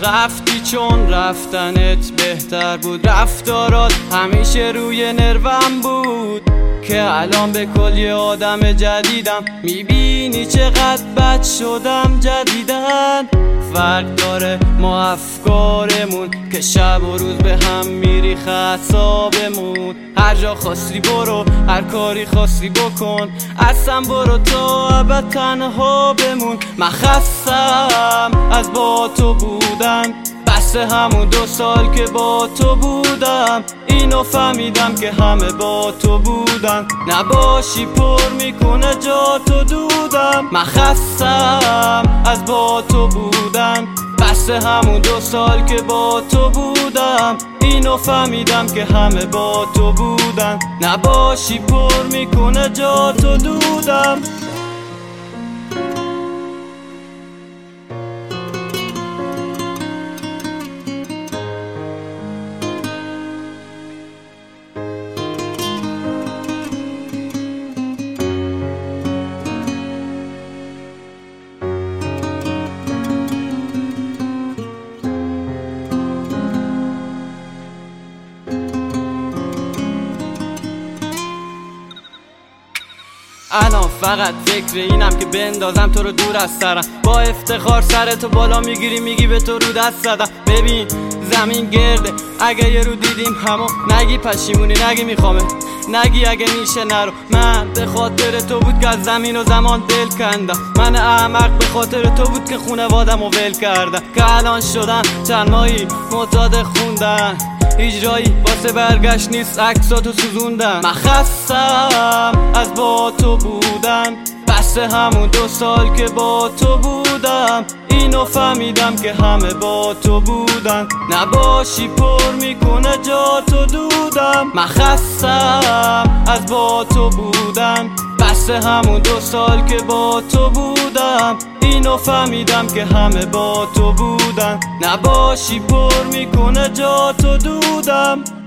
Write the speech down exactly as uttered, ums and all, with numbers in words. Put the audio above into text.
رفتی چون رفتنت بهتر بود، رفتارات همیشه روی نروم بود که الان به کل یه آدم جدیدم. میبینی چقدر بد شدم جدیدن. فرق داره ما افکارمون که شب و روز به هم میری خطابمون. هر جا خواستی برو، هر کاری خواستی بکن، اصلا برو تا ابد تنها بمون. من خستم از با تو بودن، بس همون دو سال که با تو بودم. اینو فهمیدم که همه با تو بودن، نباشی پر میکنه جا تو دودم. من خستم از با تو بودن، بس همون دو سال که با تو بودم. اینو فهمیدم که همه با تو بودن، نباشی پر میکنه جا تو دودم. الان فقط فکر اینم که بندازم تو رو دور از سرم. با افتخار سرتو بالا میگیری میگی به تو رو دست زدم. ببین زمین گرده، اگه یه رو دیدیم همو نگی پشیمونی، نگی میخوامه، نگی اگه میشه نرو. من به خاطر تو بود که از زمین و زمان دل کندم. من احمق به خاطر تو بود که خونوادم و ول کردم، که الان شدم چند ماهی معتاد خوندن. اجرایی واسه برگشت نیست، عکساتو سوزوندم. من خستم از با تو بودن، بس همون دو سال که با تو بودم. اینو فهمیدم که همه با تو بودن، نباشی پر میکنه جا تو دودم. من خستم از با تو بودن، بس همون دو سال که با تو بودم. اینو فهمیدم که همه با تو بودن، نباشی پر میکنه جا تو دودم.